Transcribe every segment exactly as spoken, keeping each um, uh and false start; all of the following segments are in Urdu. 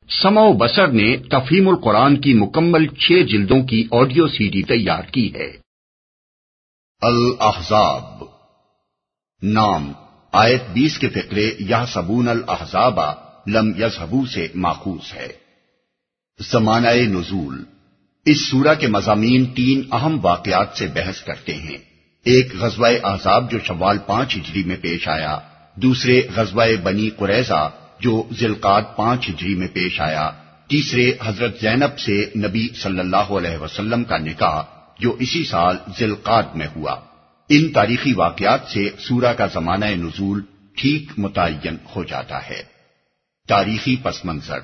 سمع و بصر نے تفہیم القرآن کی مکمل چھ جلدوں کی آڈیو سی ڈی تیار کی ہے۔ الاحزاب نام آیت بیس کے فقرے یحسبون الاحزاب لم یذهبوا سے ماخوذ ہے۔ زمانہ نزول، اس سورہ کے مضامین تین اہم واقعات سے بحث کرتے ہیں۔ ایک غزوہ احزاب جو شوال پانچ ہجری میں پیش آیا، دوسرے غزوہ بنی قریظہ جو ذوالقعدہ پانچ ہجری میں پیش آیا، تیسرے حضرت زینب سے نبی صلی اللہ علیہ وسلم کا نکاح جو اسی سال ذوالقعدہ میں ہوا۔ ان تاریخی واقعات سے سورہ کا زمانہ نزول ٹھیک متعین ہو جاتا ہے۔ تاریخی پس منظر،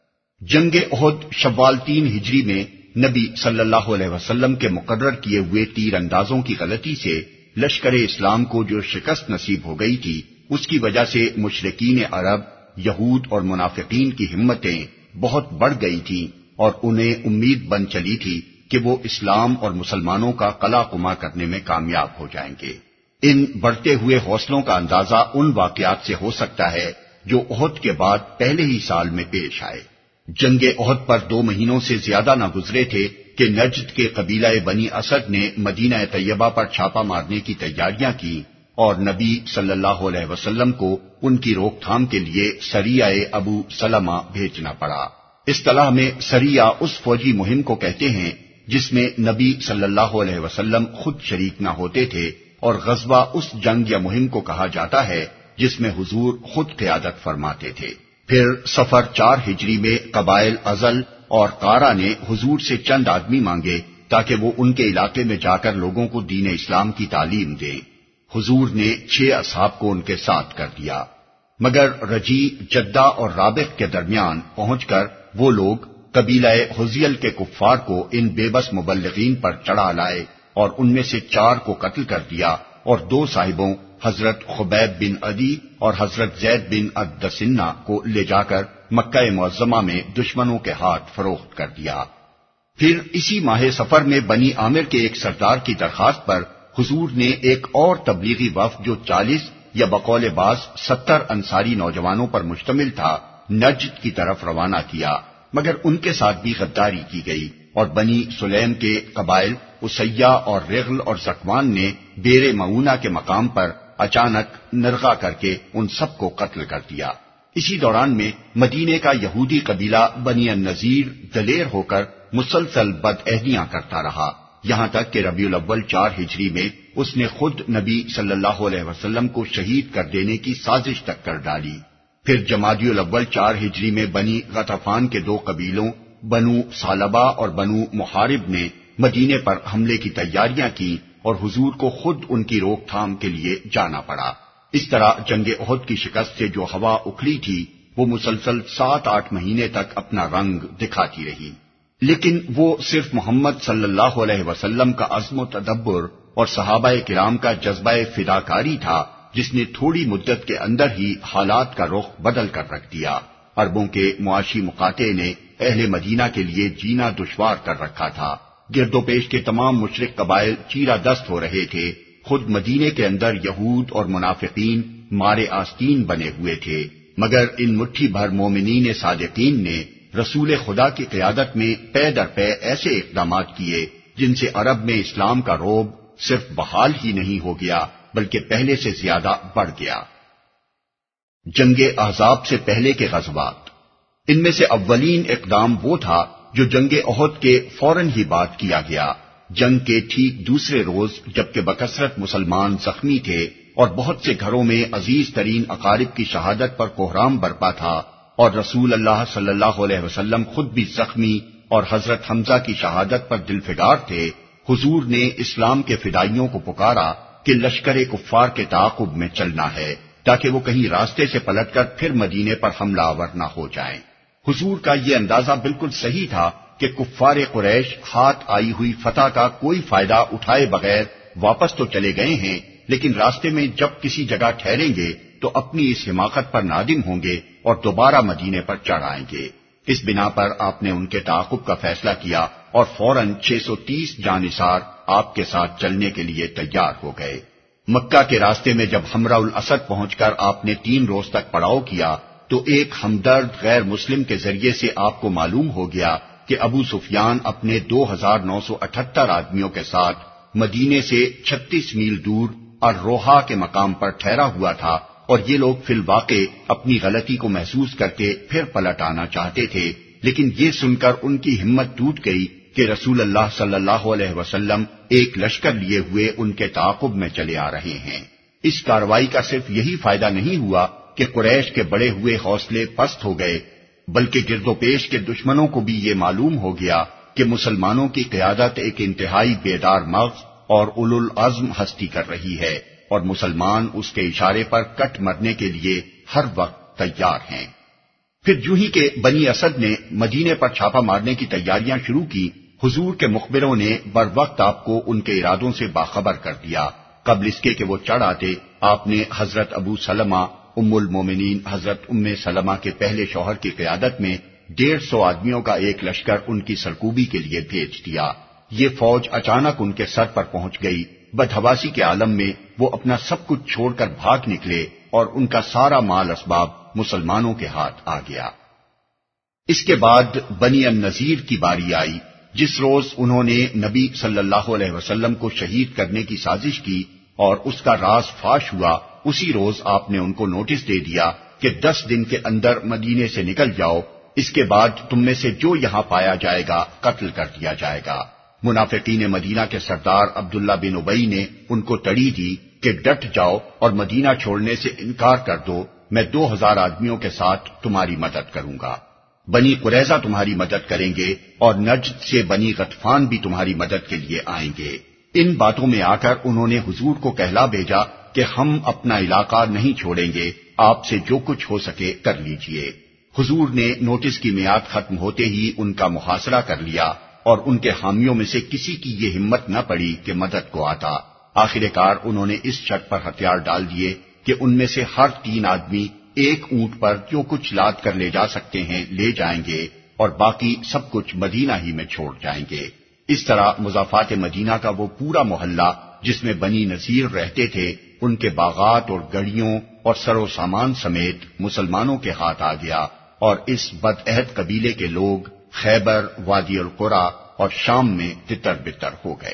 جنگ احد شوال تین ہجری میں نبی صلی اللہ علیہ وسلم کے مقرر کیے ہوئے تیر اندازوں کی غلطی سے لشکر اسلام کو جو شکست نصیب ہو گئی تھی، اس کی وجہ سے مشرکین عرب، یہود اور منافقین کی ہمتیں بہت بڑھ گئی تھیں اور انہیں امید بن چلی تھی کہ وہ اسلام اور مسلمانوں کا قلع قمع کرنے میں کامیاب ہو جائیں گے۔ ان بڑھتے ہوئے حوصلوں کا اندازہ ان واقعات سے ہو سکتا ہے جو احد کے بعد پہلے ہی سال میں پیش آئے۔ جنگ احد پر دو مہینوں سے زیادہ نہ گزرے تھے کہ نجد کے قبیلہ بنی اسد نے مدینہ طیبہ پر چھاپا مارنے کی تیاریاں کی اور نبی صلی اللہ علیہ وسلم کو ان کی روک تھام کے لیے سریہ ابو سلمہ بھیجنا پڑا۔ اصطلاح میں سریہ اس فوجی مہم کو کہتے ہیں جس میں نبی صلی اللہ علیہ وسلم خود شریک نہ ہوتے تھے، اور غزوہ اس جنگ یا مہم کو کہا جاتا ہے جس میں حضور خود قیادت فرماتے تھے۔ پھر سفر چار ہجری میں قبائل ازل اور قارہ نے حضور سے چند آدمی مانگے تاکہ وہ ان کے علاقے میں جا کر لوگوں کو دین اسلام کی تعلیم دیں۔ حضور نے چھ اصحاب کو ان کے ساتھ کر دیا، مگر رجی، جدہ اور رابغ کے درمیان پہنچ کر وہ لوگ قبیلہ حزیل کے کفار کو ان بے بس مبلغین پر چڑھا لائے اور ان میں سے چار کو قتل کر دیا اور دو صاحبوں حضرت خبیب بن عدی اور حضرت زید بن الدسنہ کو لے جا کر مکہ معظمہ میں دشمنوں کے ہاتھ فروخت کر دیا۔ پھر اسی ماہ سفر میں بنی عامر کے ایک سردار کی درخواست پر حضور نے ایک اور تبلیغی وفد جو چالیس یا بقول بعض ستر انصاری نوجوانوں پر مشتمل تھا نجد کی طرف روانہ کیا، مگر ان کے ساتھ بھی غداری کی گئی اور بنی سلیم کے قبائل اسیہ اور رغل اور زکوان نے بیر معونہ کے مقام پر اچانک نرغہ کر کے ان سب کو قتل کر دیا۔ اسی دوران میں مدینے کا یہودی قبیلہ بنی النذیر دلیر ہو کر مسلسل بدعہدیاں کرتا رہا، یہاں تک کہ ربیع الاول چار ہجری میں اس نے خود نبی صلی اللہ علیہ وسلم کو شہید کر دینے کی سازش تک کر ڈالی۔ پھر جمادی الاول چار ہجری میں بنی غطفان کے دو قبیلوں بنو ثعلبہ اور بنو محارب نے مدینے پر حملے کی تیاریاں کی اور حضور کو خود ان کی روک تھام کے لیے جانا پڑا۔ اس طرح جنگ احد کی شکست سے جو ہوا اکھلی تھی وہ مسلسل سات آٹھ مہینے تک اپنا رنگ دکھاتی رہی، لیکن وہ صرف محمد صلی اللہ علیہ وسلم کا عزم و تدبر اور صحابہ کرام کا جذبہ فداکاری تھا جس نے تھوڑی مدت کے اندر ہی حالات کا رخ بدل کر رکھ دیا۔ عربوں کے معاشی مقاطعے نے اہل مدینہ کے لیے جینا دشوار کر رکھا تھا۔ گرد و پیش کے تمام مشرک قبائل چیرہ دست ہو رہے تھے، خود مدینے کے اندر یہود اور منافقین مارے آستین بنے ہوئے تھے، مگر ان مٹھی بھر مومنین صادقین نے رسول خدا کی قیادت میں پے در پے ایسے اقدامات کیے جن سے عرب میں اسلام کا رعب صرف بحال ہی نہیں ہو گیا بلکہ پہلے سے زیادہ بڑھ گیا۔ جنگ احزاب سے پہلے کے غزوات، ان میں سے اولین اقدام وہ تھا جو جنگ احد کے فوراً ہی بعد کیا گیا۔ جنگ کے ٹھیک دوسرے روز جبکہ بکثرت مسلمان زخمی تھے اور بہت سے گھروں میں عزیز ترین اقارب کی شہادت پر کوہرام برپا تھا اور رسول اللہ صلی اللہ علیہ وسلم خود بھی زخمی اور حضرت حمزہ کی شہادت پر دل فگار تھے، حضور نے اسلام کے فدائیوں کو پکارا کہ لشکر کفار کے تعاقب میں چلنا ہے تاکہ وہ کہیں راستے سے پلٹ کر پھر مدینے پر حملہ آور نہ ہو جائیں۔ حضور کا یہ اندازہ بالکل صحیح تھا کہ کفار قریش ہاتھ آئی ہوئی فتح کا کوئی فائدہ اٹھائے بغیر واپس تو چلے گئے ہیں، لیکن راستے میں جب کسی جگہ ٹھہریں گے تو اپنی اس حماقت پر نادم ہوں گے اور دوبارہ مدینے پر چڑھ آئیں گے۔ اس بنا پر آپ نے ان کے تعاقب کا فیصلہ کیا اور فوراً چھ سو تیس جانثار آپ کے ساتھ چلنے کے لیے تیار ہو گئے۔ مکہ کے راستے میں جب حمراء الاسد پہنچ کر آپ نے تین روز تک پڑاؤ کیا تو ایک ہمدرد غیر مسلم کے ذریعے سے آپ کو معلوم ہو گیا کہ ابو سفیان اپنے دو ہزار نو سو اٹھہتر آدمیوں کے ساتھ مدینے سے چھتیس میل دور اور روحا کے مقام پر ٹھہرا ہوا تھا، اور یہ لوگ فی الواقع اپنی غلطی کو محسوس کر کے پھر پلٹ آنا چاہتے تھے، لیکن یہ سن کر ان کی ہمت ٹوٹ گئی کہ رسول اللہ صلی اللہ علیہ وسلم ایک لشکر لیے ہوئے ان کے تعاقب میں چلے آ رہے ہیں۔ اس کارروائی کا صرف یہی فائدہ نہیں ہوا کہ قریش کے بڑے ہوئے حوصلے پست ہو گئے، بلکہ گرد و پیش کے دشمنوں کو بھی یہ معلوم ہو گیا کہ مسلمانوں کی قیادت ایک انتہائی بیدار مغز اور اولو العزم ہستی کر رہی ہے، اور مسلمان اس کے اشارے پر کٹ مرنے کے لیے ہر وقت تیار ہیں۔ پھر جو ہی کہ بنی اسد نے مدینے پر چھاپا مارنے کی تیاریاں شروع کی، حضور کے مخبروں نے بر وقت آپ کو ان کے ارادوں سے باخبر کر دیا۔ قبل اس کے کہ وہ چڑھ آتے، آپ نے حضرت ابو سلمہ ام المومنین حضرت ام سلمہ کے پہلے شوہر کی قیادت میں ڈیڑھ سو آدمیوں کا ایک لشکر ان کی سرکوبی کے لیے بھیج دیا۔ یہ فوج اچانک ان کے سر پر پہنچ گئی۔ بدحواسی کے عالم میں وہ اپنا سب کچھ چھوڑ کر بھاگ نکلے، اور ان کا سارا مال اسباب مسلمانوں کے ہاتھ آ گیا۔ اس کے بعد بنی النذیر کی باری آئی، جس روز انہوں نے نبی صلی اللہ علیہ وسلم کو شہید کرنے کی سازش کی اور اس کا راز فاش ہوا، اسی روز آپ نے ان کو نوٹس دے دیا کہ دس دن کے اندر مدینے سے نکل جاؤ، اس کے بعد تم میں سے جو یہاں پایا جائے گا قتل کر دیا جائے گا۔ منافقین مدینہ کے سردار عبداللہ بن ابی نے ان کو تڑی دی کہ ڈٹ جاؤ اور مدینہ چھوڑنے سے انکار کر دو، میں دو ہزار آدمیوں کے ساتھ تمہاری مدد کروں گا۔ بنی قریظہ تمہاری مدد کریں گے اور نجد سے بنی غطفان بھی تمہاری مدد کے لیے آئیں گے۔ ان باتوں میں آ کر انہوں نے حضور کو کہلا بھیجا کہ ہم اپنا علاقہ نہیں چھوڑیں گے، آپ سے جو کچھ ہو سکے کر لیجئے۔ حضور نے نوٹس کی میعاد ختم ہوتے ہی ان کا محاصرہ کر لیا، اور ان کے حامیوں میں سے کسی کی یہ ہمت نہ پڑی کہ مدد کو آتا۔ آخر کار انہوں نے اس شرط پر ہتھیار ڈال دیے کہ ان میں سے ہر تین آدمی ایک اونٹ پر جو کچھ لاد کر لے جا سکتے ہیں لے جائیں گے، اور باقی سب کچھ مدینہ ہی میں چھوڑ جائیں گے۔ اس طرح مضافات مدینہ کا وہ پورا محلہ جس میں بنی نذیر رہتے تھے، ان کے باغات اور گڑیوں اور سر و سامان سمیت مسلمانوں کے ہاتھ آ گیا، اور اس بدعہد قبیلے کے لوگ خیبر، وادی القرا اور شام میں تتر بتر ہو گئے۔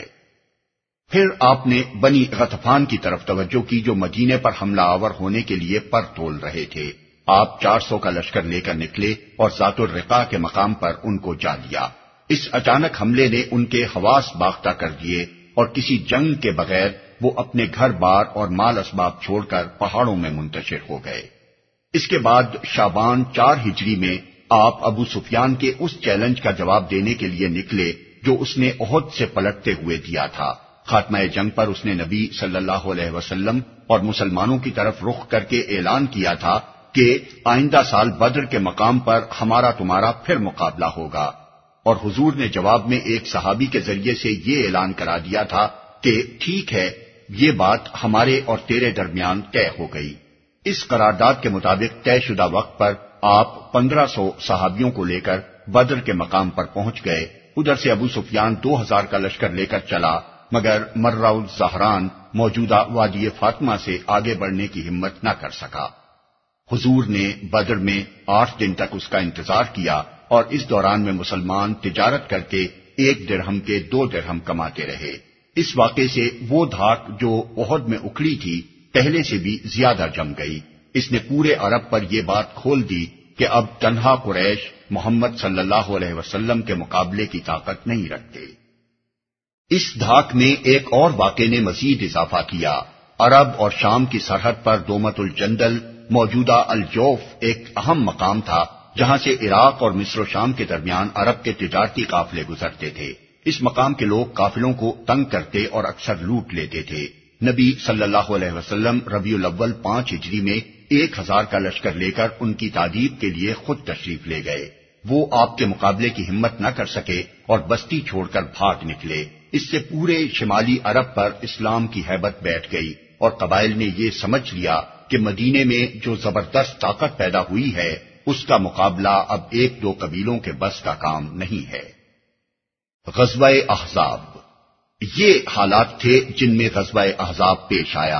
پھر آپ نے بنی غطفان کی طرف توجہ کی جو مدینے پر حملہ آور ہونے کے لیے پر تول رہے تھے۔ آپ چار سو کا لشکر لے کر نکلے اور ذات الرقا کے مقام پر ان کو جا لیا۔ اس اچانک حملے نے ان کے حواس باختہ کر دیے، اور کسی جنگ کے بغیر وہ اپنے گھر بار اور مال اسباب چھوڑ کر پہاڑوں میں منتشر ہو گئے۔ اس کے بعد شعبان چار ہجری میں آپ ابو سفیان کے اس چیلنج کا جواب دینے کے لیے نکلے جو اس نے احد سے پلٹتے ہوئے دیا تھا۔ خاتمہ جنگ پر اس نے نبی صلی اللہ علیہ وسلم اور مسلمانوں کی طرف رخ کر کے اعلان کیا تھا کہ آئندہ سال بدر کے مقام پر ہمارا تمہارا پھر مقابلہ ہوگا، اور حضور نے جواب میں ایک صحابی کے ذریعے سے یہ اعلان کرا دیا تھا کہ ٹھیک ہے، یہ بات ہمارے اور تیرے درمیان طے ہو گئی۔ اس قرارداد کے مطابق طے شدہ وقت پر آپ پندرہ سو صحابیوں کو لے کر بدر کے مقام پر پہنچ گئے۔ ادھر سے ابو سفیان دو ہزار کا لشکر لے کر چلا، مگر مرہ الزہران موجودہ وادی فاطمہ سے آگے بڑھنے کی ہمت نہ کر سکا۔ حضور نے بدر میں آٹھ دن تک اس کا انتظار کیا، اور اس دوران میں مسلمان تجارت کر کے ایک درہم کے دو درہم کماتے رہے۔ اس واقعے سے وہ دھاک جو احد میں اکھڑی تھی پہلے سے بھی زیادہ جم گئی۔ اس نے پورے عرب پر یہ بات کھول دی کہ اب تنہا قریش محمد صلی اللہ علیہ وسلم کے مقابلے کی طاقت نہیں رکھتے۔ اس دھاک میں ایک اور واقعے نے مزید اضافہ کیا۔ عرب اور شام کی سرحد پر دومت الجندل موجودہ الجوف ایک اہم مقام تھا جہاں سے عراق اور مصر و شام کے درمیان عرب کے تجارتی قافلے گزرتے تھے۔ اس مقام کے لوگ قافلوں کو تنگ کرتے اور اکثر لوٹ لیتے تھے۔ نبی صلی اللہ علیہ وسلم ربیع الاول پانچ ہجری میں ایک ہزار کا لشکر لے کر ان کی تعذیب کے لیے خود تشریف لے گئے۔ وہ آپ کے مقابلے کی ہمت نہ کر سکے اور بستی چھوڑ کر بھاگ نکلے۔ اس سے پورے شمالی عرب پر اسلام کی ہیبت بیٹھ گئی، اور قبائل نے یہ سمجھ لیا کہ مدینے میں جو زبردست طاقت پیدا ہوئی ہے اس کا مقابلہ اب ایک دو قبیلوں کے بس کا کام نہیں ہے۔ غزوہ احزاب، یہ حالات تھے جن میں غزوہ احزاب پیش آیا۔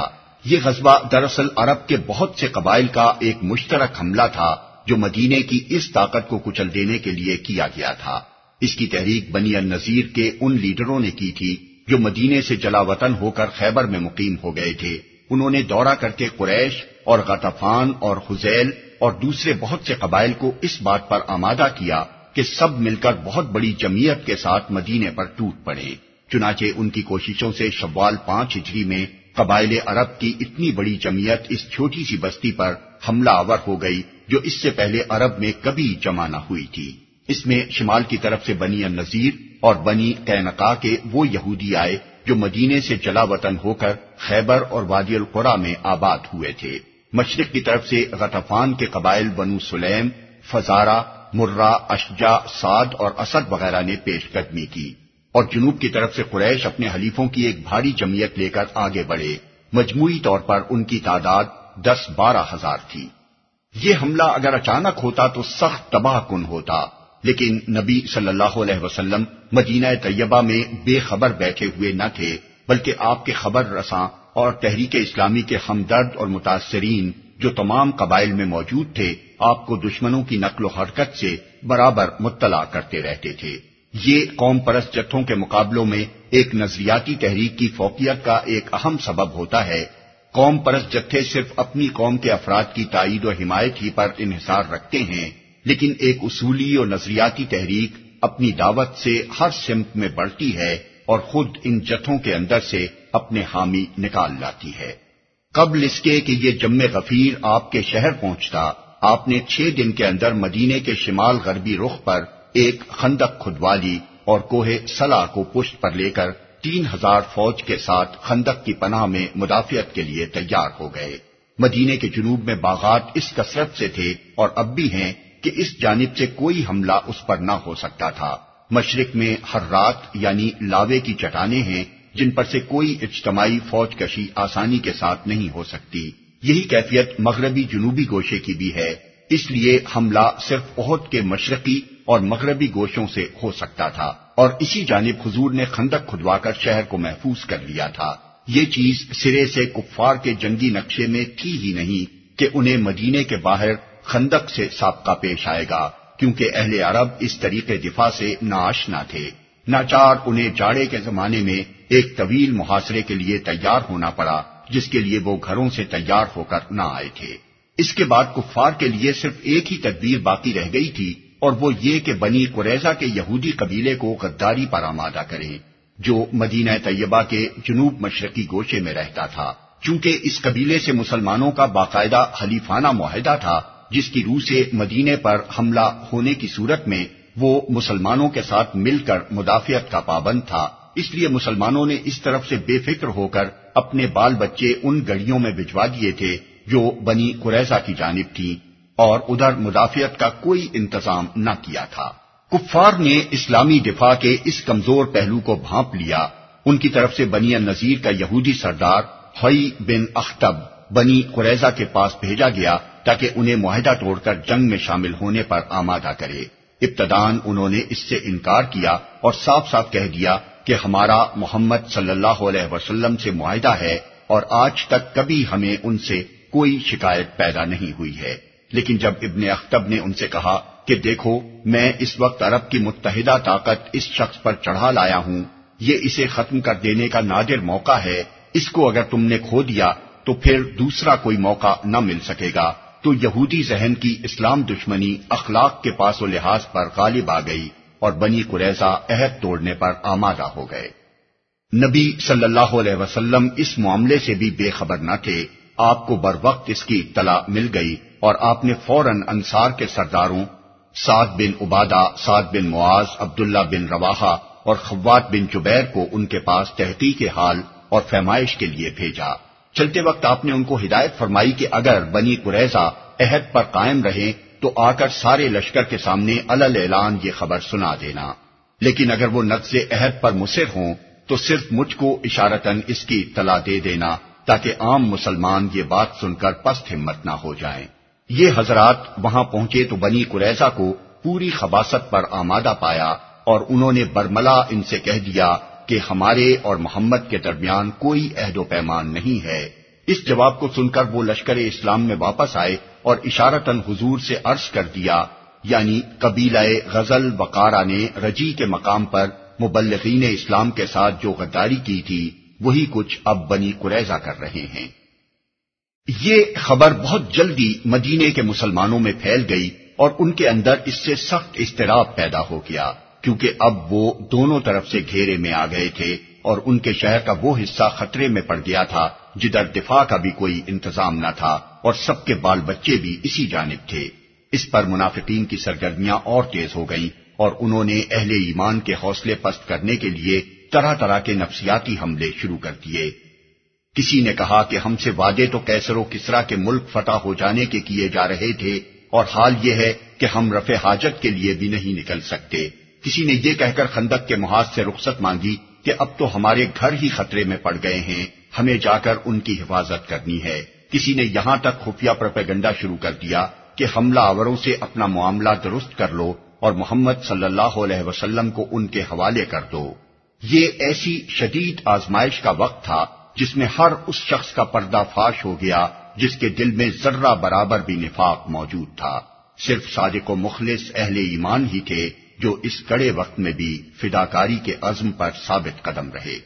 یہ غزوہ دراصل عرب کے بہت سے قبائل کا ایک مشترک حملہ تھا جو مدینے کی اس طاقت کو کچل دینے کے لیے کیا گیا تھا۔ اس کی تحریک بنی النضیر کے ان لیڈروں نے کی تھی جو مدینے سے جلا وطن ہو کر خیبر میں مقیم ہو گئے تھے۔ انہوں نے دورہ کر کے قریش اور غطفان اور خزیل اور دوسرے بہت سے قبائل کو اس بات پر آمادہ کیا کہ سب مل کر بہت بڑی جمعیت کے ساتھ مدینے پر ٹوٹ پڑے۔ چنانچہ ان کی کوششوں سے شوال پانچ ہجری میں قبائل عرب کی اتنی بڑی جمعیت اس چھوٹی سی بستی پر حملہ آور ہو گئی جو اس سے پہلے عرب میں کبھی جمع نہ ہوئی تھی۔ اس میں شمال کی طرف سے بنی النضیر اور بنی قینقاع کے وہ یہودی آئے جو مدینے سے جلا وطن ہو کر خیبر اور وادی القرا میں آباد ہوئے تھے۔ مشرق کی طرف سے غطفان کے قبائل بنو سلیم، فزارہ، مرہ، اشجع، سعد اور اسد وغیرہ نے پیش قدمی کی، اور جنوب کی طرف سے قریش اپنے حلیفوں کی ایک بھاری جمعیت لے کر آگے بڑھے۔ مجموعی طور پر ان کی تعداد دس بارہ ہزار تھی۔ یہ حملہ اگر اچانک ہوتا تو سخت تباہ کن ہوتا، لیکن نبی صلی اللہ علیہ وسلم مدینہ طیبہ میں بے خبر بیٹھے ہوئے نہ تھے، بلکہ آپ کے خبر رساں اور تحریک اسلامی کے ہمدرد اور متاثرین جو تمام قبائل میں موجود تھے آپ کو دشمنوں کی نقل و حرکت سے برابر مطلع کرتے رہتے تھے۔ یہ قوم پرست جتھوں کے مقابلوں میں ایک نظریاتی تحریک کی فوقیت کا ایک اہم سبب ہوتا ہے۔ قوم پرست جتھے صرف اپنی قوم کے افراد کی تائید و حمایت ہی پر انحصار رکھتے ہیں، لیکن ایک اصولی اور نظریاتی تحریک اپنی دعوت سے ہر سمت میں بڑھتی ہے اور خود ان جتھوں کے اندر سے اپنے حامی نکال لاتی ہے۔ قبل اس کے کہ یہ جم غفیر آپ کے شہر پہنچتا، آپ نے چھ دن کے اندر مدینے کے شمال غربی رخ پر ایک خندق کھدوا لی اور کوہ سلا کو پشت پر لے کر تین ہزار فوج کے ساتھ خندق کی پناہ میں مدافعت کے لیے تیار ہو گئے۔ مدینے کے جنوب میں باغات اس کثرت سے تھے اور اب بھی ہیں کہ اس جانب سے کوئی حملہ اس پر نہ ہو سکتا تھا۔ مشرق میں حرات یعنی لاوے کی چٹانیں ہیں جن پر سے کوئی اجتماعی فوج کشی آسانی کے ساتھ نہیں ہو سکتی۔ یہی کیفیت مغربی جنوبی گوشے کی بھی ہے، اس لیے حملہ صرف احد کے مشرقی اور مغربی گوشوں سے ہو سکتا تھا، اور اسی جانب حضور نے خندق کھدوا کر شہر کو محفوظ کر لیا تھا۔ یہ چیز سرے سے کفار کے جنگی نقشے میں تھی ہی نہیں کہ انہیں مدینے کے باہر خندق سے سابقہ پیش آئے گا، کیونکہ اہل عرب اس طریقے دفاع سے ناآشنا تھے۔ ناچار انہیں جاڑے کے زمانے میں ایک طویل محاصرے کے لیے تیار ہونا پڑا جس کے لیے وہ گھروں سے تیار ہو کر نہ آئے تھے۔ اس کے بعد کفار کے لیے صرف ایک ہی تدبیر باقی رہ گئی تھی، اور وہ یہ کہ بنی قریظہ کے یہودی قبیلے کو غداری پر آمادہ کریں جو مدینہ طیبہ کے جنوب مشرقی گوشے میں رہتا تھا۔ چونکہ اس قبیلے سے مسلمانوں کا باقاعدہ حلیفانہ معاہدہ تھا جس کی روح سے مدینے پر حملہ ہونے کی صورت میں وہ مسلمانوں کے ساتھ مل کر مدافعت کا پابند تھا، اس لیے مسلمانوں نے اس طرف سے بے فکر ہو کر اپنے بال بچے ان گڑیوں میں بھجوا دیے تھے جو بنی قریظہ کی جانب تھیں، اور ادھر مدافعت کا کوئی انتظام نہ کیا تھا۔ کفار نے اسلامی دفاع کے اس کمزور پہلو کو بھانپ لیا۔ ان کی طرف سے بنی النضیر کا یہودی سردار حی بن اخطب بنی قریظہ کے پاس بھیجا گیا تاکہ انہیں معاہدہ توڑ کر جنگ میں شامل ہونے پر آمادہ کرے۔ ابتداً انہوں نے اس سے انکار کیا اور صاف صاف کہہ دیا کہ ہمارا محمد صلی اللہ علیہ وسلم سے معاہدہ ہے اور آج تک کبھی ہمیں ان سے کوئی شکایت پیدا نہیں ہوئی ہے۔ لیکن جب ابن اخطب نے ان سے کہا کہ دیکھو میں اس وقت عرب کی متحدہ طاقت اس شخص پر چڑھا لایا ہوں، یہ اسے ختم کر دینے کا نادر موقع ہے، اس کو اگر تم نے کھو دیا تو پھر دوسرا کوئی موقع نہ مل سکے گا، تو یہودی ذہن کی اسلام دشمنی اخلاق کے پاس و لحاظ پر غالب آ گئی اور بنی قریظہ عہد توڑنے پر آمادہ ہو گئے۔ نبی صلی اللہ علیہ وسلم اس معاملے سے بھی بے خبر نہ تھے۔ آپ کو بر وقت اس کی اطلاع مل گئی اور آپ نے فوراً انصار کے سرداروں سعد بن عبادہ، سعد بن معاذ، عبداللہ بن رواحہ اور خوات بن جبیر کو ان کے پاس تحقیق حال اور فہمائش کے لیے بھیجا۔ چلتے وقت آپ نے ان کو ہدایت فرمائی کہ اگر بنی قریظہ عہد پر قائم رہیں تو آ کر سارے لشکر کے سامنے علل اعلان یہ خبر سنا دینا، لیکن اگر وہ نقض عہد پر مصر ہوں تو صرف مجھ کو اشارتاً اس کی اطلاع دے دینا تاکہ عام مسلمان یہ بات سن کر پست ہمت نہ ہو جائیں۔ یہ حضرات وہاں پہنچے تو بنی قریظہ کو پوری خباثت پر آمادہ پایا اور انہوں نے برملا ان سے کہہ دیا کہ ہمارے اور محمد کے درمیان کوئی عہد و پیمان نہیں ہے، اس جواب کو سن کر وہ لشکر اسلام میں واپس آئے اور اشارتاً حضور سے عرض کر دیا، یعنی قبیلہ غزل وقارہ نے رجی کے مقام پر مبلغین اسلام کے ساتھ جو غداری کی تھی وہی کچھ اب بنی قریظہ کر رہے ہیں۔ یہ خبر بہت جلدی مدینے کے مسلمانوں میں پھیل گئی اور ان کے اندر اس سے سخت اضطراب پیدا ہو گیا، کیونکہ اب وہ دونوں طرف سے گھیرے میں آ گئے تھے اور ان کے شہر کا وہ حصہ خطرے میں پڑ گیا تھا جدھر دفاع کا بھی کوئی انتظام نہ تھا اور سب کے بال بچے بھی اسی جانب تھے۔ اس پر منافقین کی سرگرمیاں اور تیز ہو گئیں اور انہوں نے اہل ایمان کے حوصلے پست کرنے کے لیے طرح طرح کے نفسیاتی حملے شروع کر دیے۔ کسی نے کہا کہ ہم سے وعدے تو کیسر و کسرا کے ملک فتح ہو جانے کے کیے جا رہے تھے اور حال یہ ہے کہ ہم رفع حاجت کے لیے بھی نہیں نکل سکتے۔ کسی نے یہ کہہ کر خندق کے محاذ سے رخصت مانگی کہ اب تو ہمارے گھر ہی خطرے میں پڑ گئے ہیں، ہمیں جا کر ان کی حفاظت کرنی ہے۔ کسی نے یہاں تک خفیہ پروپیگنڈا شروع کر دیا کہ حملہ آوروں سے اپنا معاملہ درست کر لو اور محمد صلی اللہ علیہ وسلم کو ان کے حوالے کر دو۔ یہ ایسی شدید آزمائش کا وقت تھا جس میں ہر اس شخص کا پردہ فاش ہو گیا جس کے دل میں ذرہ برابر بھی نفاق موجود تھا۔ صرف صادق و مخلص اہل ایمان ہی تھے جو اس کڑے وقت میں بھی فداکاری کے عزم پر ثابت قدم رہے۔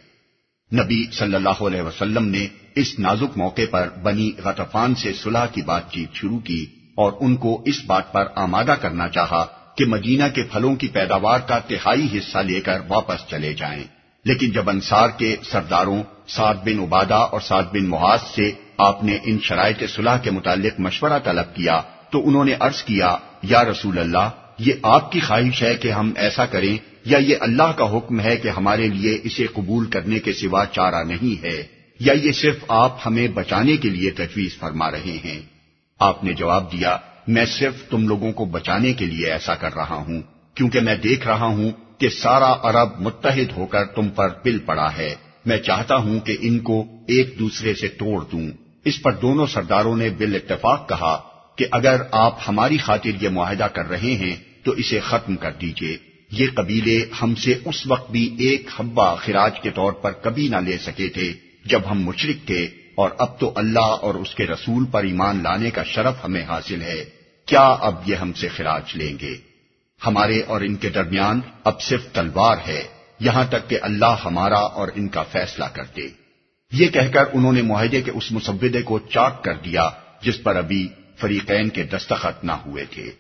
نبی صلی اللہ علیہ وسلم نے اس نازک موقع پر بنی غطفان سے صلح کی بات چیت شروع کی اور ان کو اس بات پر آمادہ کرنا چاہا کہ مدینہ کے پھلوں کی پیداوار کا تہائی حصہ لے کر واپس چلے جائیں، لیکن جب انصار کے سرداروں سعد بن عبادہ اور سعد بن معاذ سے آپ نے ان شرائط صلح کے متعلق مشورہ طلب کیا تو انہوں نے عرض کیا، یا رسول اللہ، یہ آپ کی خواہش ہے کہ ہم ایسا کریں یا یہ اللہ کا حکم ہے کہ ہمارے لیے اسے قبول کرنے کے سوا چارہ نہیں ہے، یا یہ صرف آپ ہمیں بچانے کے لیے تجویز فرما رہے ہیں؟ آپ نے جواب دیا، میں صرف تم لوگوں کو بچانے کے لیے ایسا کر رہا ہوں، کیونکہ میں دیکھ رہا ہوں کہ سارا عرب متحد ہو کر تم پر پل پڑا ہے، میں چاہتا ہوں کہ ان کو ایک دوسرے سے توڑ دوں۔ اس پر دونوں سرداروں نے بالاتفاق کہا کہ اگر آپ ہماری خاطر یہ معاہدہ کر رہے ہیں تو اسے ختم کر دیجئے۔ یہ قبیلے ہم سے اس وقت بھی ایک حبہ خراج کے طور پر کبھی نہ لے سکے تھے جب ہم مشرک تھے، اور اب تو اللہ اور اس کے رسول پر ایمان لانے کا شرف ہمیں حاصل ہے، کیا اب یہ ہم سے خراج لیں گے؟ ہمارے اور ان کے درمیان اب صرف تلوار ہے، یہاں تک کہ اللہ ہمارا اور ان کا فیصلہ کر دے۔ یہ کہہ کر انہوں نے معاہدے کے اس مسودے کو چاک کر دیا جس پر ابھی فریقین کے دستخط نہ ہوئے تھے۔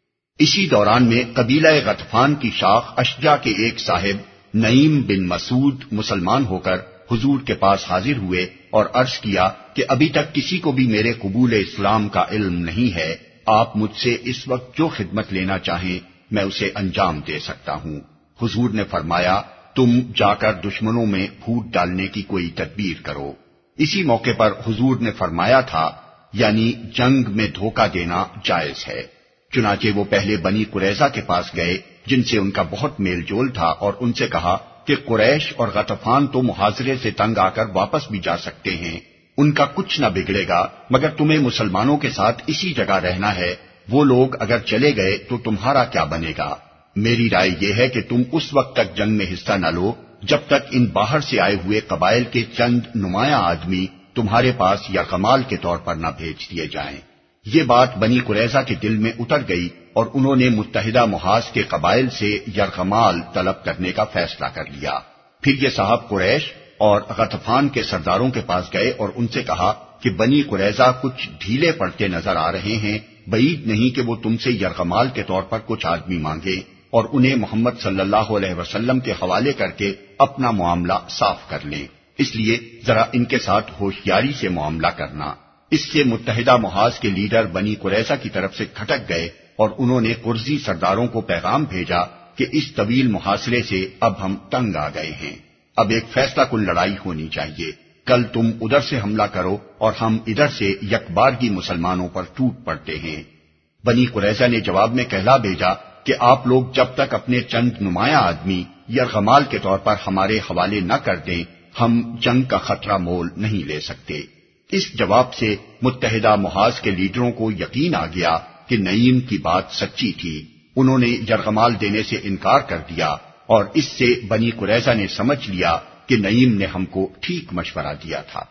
اسی دوران میں قبیلہ غطفان کی شاخ اشجع کے ایک صاحب نعیم بن مسعود مسلمان ہو کر حضور کے پاس حاضر ہوئے اور عرض کیا کہ ابھی تک کسی کو بھی میرے قبول اسلام کا علم نہیں ہے، آپ مجھ سے اس وقت جو خدمت لینا چاہیں میں اسے انجام دے سکتا ہوں۔ حضور نے فرمایا، تم جا کر دشمنوں میں پھوٹ ڈالنے کی کوئی تدبیر کرو۔ اسی موقع پر حضور نے فرمایا تھا، یعنی جنگ میں دھوکہ دینا جائز ہے۔ چنانچہ وہ پہلے بنی قریظہ کے پاس گئے جن سے ان کا بہت میل جول تھا اور ان سے کہا کہ قریش اور غطفان تو محاصرے سے تنگ آ کر واپس بھی جا سکتے ہیں، ان کا کچھ نہ بگڑے گا، مگر تمہیں مسلمانوں کے ساتھ اسی جگہ رہنا ہے، وہ لوگ اگر چلے گئے تو تمہارا کیا بنے گا؟ میری رائے یہ ہے کہ تم اس وقت تک جنگ میں حصہ نہ لو جب تک ان باہر سے آئے ہوئے قبائل کے چند نمایاں آدمی تمہارے پاس یرغمال کے طور پر نہ بھیج دیے جائیں۔ یہ بات بنی قریظہ کے دل میں اتر گئی اور انہوں نے متحدہ محاذ کے قبائل سے یرغمال طلب کرنے کا فیصلہ کر لیا۔ پھر یہ صاحب قریش اور غطفان کے سرداروں کے پاس گئے اور ان سے کہا کہ بنی قریظہ کچھ ڈھیلے پڑتے نظر آ رہے ہیں، بعید نہیں کہ وہ تم سے یرغمال کے طور پر کچھ آدمی مانگے اور انہیں محمد صلی اللہ علیہ وسلم کے حوالے کر کے اپنا معاملہ صاف کر لیں، اس لیے ذرا ان کے ساتھ ہوشیاری سے معاملہ کرنا۔ اس سے متحدہ محاذ کے لیڈر بنی قریظہ کی طرف سے کھٹک گئے اور انہوں نے قرظی سرداروں کو پیغام بھیجا کہ اس طویل محاصرے سے اب ہم تنگ آ گئے ہیں، اب ایک فیصلہ کن لڑائی ہونی چاہیے، کل تم ادھر سے حملہ کرو اور ہم ادھر سے یکبارگی مسلمانوں پر ٹوٹ پڑتے ہیں۔ بنی قریظہ نے جواب میں کہلا بھیجا کہ آپ لوگ جب تک اپنے چند نمایاں آدمی یرغمال کے طور پر ہمارے حوالے نہ کر دیں ہم جنگ کا خطرہ مول نہیں لے سکتے۔ اس جواب سے متحدہ محاذ کے لیڈروں کو یقین آ گیا کہ نعیم کی بات سچی تھی، انہوں نے یرغمال دینے سے انکار کر دیا اور اس سے بنی قریظہ نے سمجھ لیا کہ نعیم نے ہم کو ٹھیک مشورہ دیا تھا۔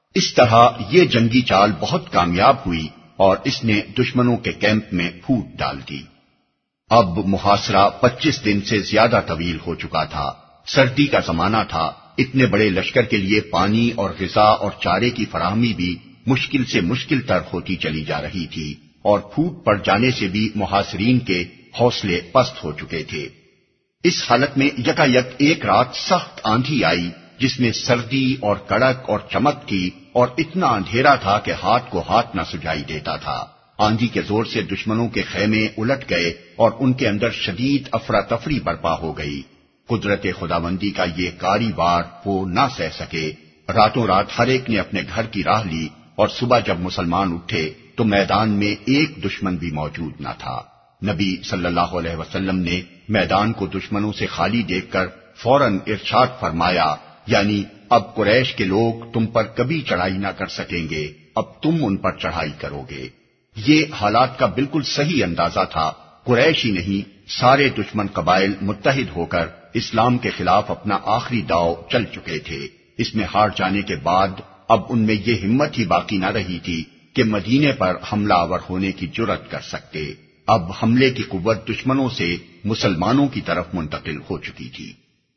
اس طرح یہ جنگی چال بہت کامیاب ہوئی اور اس نے دشمنوں کے کیمپ میں پھوٹ ڈال دی۔ اب محاصرہ پچیس دن سے زیادہ طویل ہو چکا تھا، سردی کا زمانہ تھا، اتنے بڑے لشکر کے لیے پانی اور غذا اور چارے کی فراہمی بھی مشکل سے مشکل تر ہوتی چلی جا رہی تھی، اور پھوٹ پڑ جانے سے بھی محاصرین کے حوصلے پست ہو چکے تھے۔ اس حالت میں یکا یک ایک رات سخت آندھی آئی جس میں سردی اور کڑک اور چمک تھی اور اتنا اندھیرا تھا کہ ہاتھ کو ہاتھ نہ سجائی دیتا تھا۔ آندھی کے زور سے دشمنوں کے خیمے الٹ گئے اور ان کے اندر شدید افراتفری برپا ہو گئی۔ قدرت خداوندی کا یہ کاری وار وہ نہ سہ سکے، راتوں رات ہر ایک نے اپنے گھر کی راہ لی، اور صبح جب مسلمان اٹھے تو میدان میں ایک دشمن بھی موجود نہ تھا۔ نبی صلی اللہ علیہ وسلم نے میدان کو دشمنوں سے خالی دیکھ کر فوراً ارشاد فرمایا، یعنی اب قریش کے لوگ تم پر کبھی چڑھائی نہ کر سکیں گے، اب تم ان پر چڑھائی کرو گے۔ یہ حالات کا بالکل صحیح اندازہ تھا۔ قریش ہی نہیں، سارے دشمن قبائل متحد ہو کر اسلام کے خلاف اپنا آخری داؤ چل چکے تھے۔ اس میں ہار جانے کے بعد اب ان میں یہ ہمت ہی باقی نہ رہی تھی کہ مدینے پر حملہ آور ہونے کی جرأت کر سکتے۔ اب حملے کی قوت دشمنوں سے مسلمانوں کی طرف منتقل ہو چکی تھی۔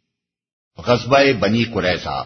غزوہ بنی قریظہ۔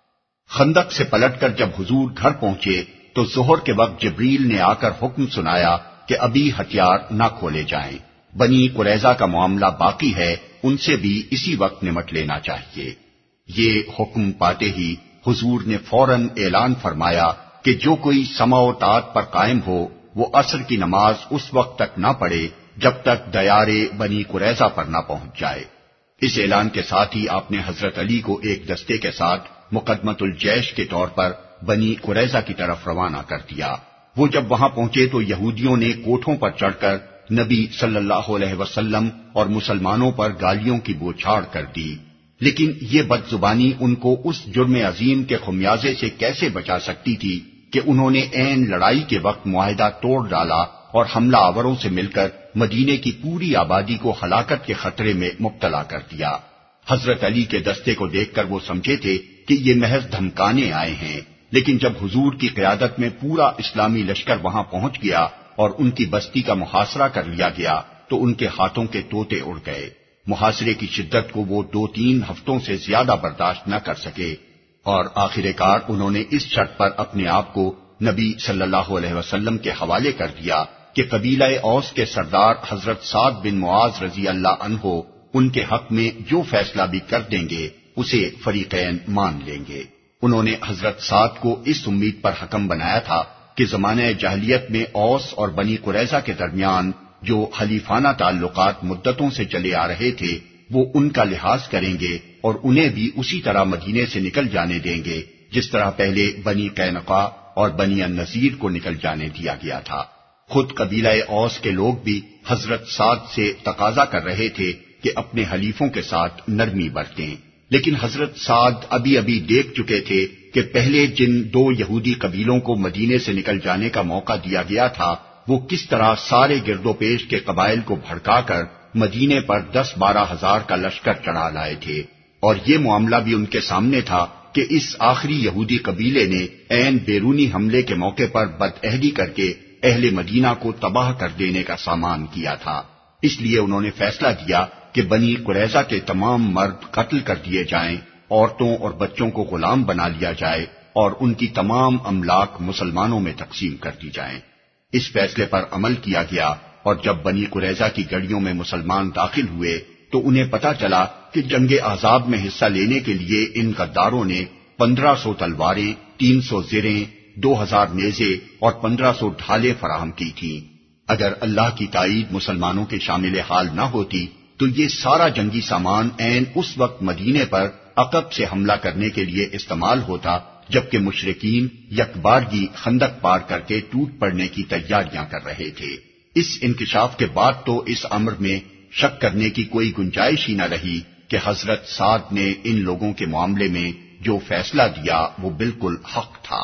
خندق سے پلٹ کر جب حضور گھر پہنچے تو ظہر کے وقت جبریل نے آ کر حکم سنایا کہ ابھی ہتھیار نہ کھولے جائیں، بنی قریظہ کا معاملہ باقی ہے، ان سے بھی اسی وقت نمٹ لینا چاہیے۔ یہ حکم پاتے ہی حضور نے فوراً اعلان فرمایا کہ جو کوئی سمع و طاعت پر قائم ہو وہ عصر کی نماز اس وقت تک نہ پڑھے جب تک دیارے بنی قریظہ پر نہ پہنچ جائے۔ اس اعلان کے ساتھ ہی آپ نے حضرت علی کو ایک دستے کے ساتھ مقدمۃ الجیش کے طور پر بنی قریظہ کی طرف روانہ کر دیا۔ وہ جب وہاں پہنچے تو یہودیوں نے کوٹھوں پر چڑھ کر نبی صلی اللہ علیہ وسلم اور مسلمانوں پر گالیوں کی بوچھاڑ کر دی، لیکن یہ بد زبانی ان کو اس جرم عظیم کے خمیازے سے کیسے بچا سکتی تھی کہ انہوں نے عین لڑائی کے وقت معاہدہ توڑ ڈالا اور حملہ آوروں سے مل کر مدینے کی پوری آبادی کو ہلاکت کے خطرے میں مبتلا کر دیا۔ حضرت علی کے دستے کو دیکھ کر وہ سمجھے تھے کہ یہ محض دھمکانے آئے ہیں، لیکن جب حضور کی قیادت میں پورا اسلامی لشکر وہاں پہنچ گیا اور ان کی بستی کا محاصرہ کر لیا گیا تو ان کے ہاتھوں کے طوطے اڑ گئے۔ محاصرے کی شدت کو وہ دو تین ہفتوں سے زیادہ برداشت نہ کر سکے اور آخر کار انہوں نے اس شرط پر اپنے آپ کو نبی صلی اللہ علیہ وسلم کے حوالے کر دیا کہ قبیلہ اوس کے سردار حضرت سعد بن معاذ رضی اللہ عنہ ان کے حق میں جو فیصلہ بھی کر دیں گے اسے فریقین مان لیں گے۔ انہوں نے حضرت سعد کو اس امید پر حکم بنایا تھا کہ زمانہ جاہلیت میں اوس اور بنی قریظہ کے درمیان جو حلیفانہ تعلقات مدتوں سے چلے آ رہے تھے وہ ان کا لحاظ کریں گے اور انہیں بھی اسی طرح مدینے سے نکل جانے دیں گے جس طرح پہلے بنی قینقاع اور بنی النضیر کو نکل جانے دیا گیا تھا۔ خود قبیلہ اوس کے لوگ بھی حضرت سعد سے تقاضا کر رہے تھے کہ اپنے حلیفوں کے ساتھ نرمی برتیں، لیکن حضرت سعد ابھی ابھی دیکھ چکے تھے کہ پہلے جن دو یہودی قبیلوں کو مدینے سے نکل جانے کا موقع دیا گیا تھا وہ کس طرح سارے گرد و پیش کے قبائل کو بھڑکا کر مدینے پر دس بارہ ہزار کا لشکر چڑھا لائے تھے، اور یہ معاملہ بھی ان کے سامنے تھا کہ اس آخری یہودی قبیلے نے عین بیرونی حملے کے موقع پر بدعہدی کر کے اہل مدینہ کو تباہ کر دینے کا سامان کیا تھا۔ اس لیے انہوں نے فیصلہ دیا کہ بنی قریظہ کے تمام مرد قتل کر دیے جائیں، عورتوں اور بچوں کو غلام بنا لیا جائے اور ان کی تمام املاک مسلمانوں میں تقسیم کر دی جائیں۔ اس فیصلے پر عمل کیا گیا اور جب بنی قریظہ کی گڑیوں میں مسلمان داخل ہوئے تو انہیں پتا چلا کہ جنگ احزاب میں حصہ لینے کے لیے ان غداروں نے پندرہ سو تلواریں، تین سو زریں، دو ہزار نیزے اور پندرہ سو ڈھالیں فراہم کی تھیں۔ اگر اللہ کی تائید مسلمانوں کے شامل حال نہ ہوتی تو یہ سارا جنگی سامان عین اس وقت مدینے پر عقب سے حملہ کرنے کے لیے استعمال ہوتا جبکہ مشرکین یکبارگی خندق پار کر کے ٹوٹ پڑنے کی تیاریاں کر رہے تھے۔ اس انکشاف کے بعد تو اس امر میں شک کرنے کی کوئی گنجائش ہی نہ رہی کہ حضرت سعد نے ان لوگوں کے معاملے میں جو فیصلہ دیا وہ بالکل حق تھا۔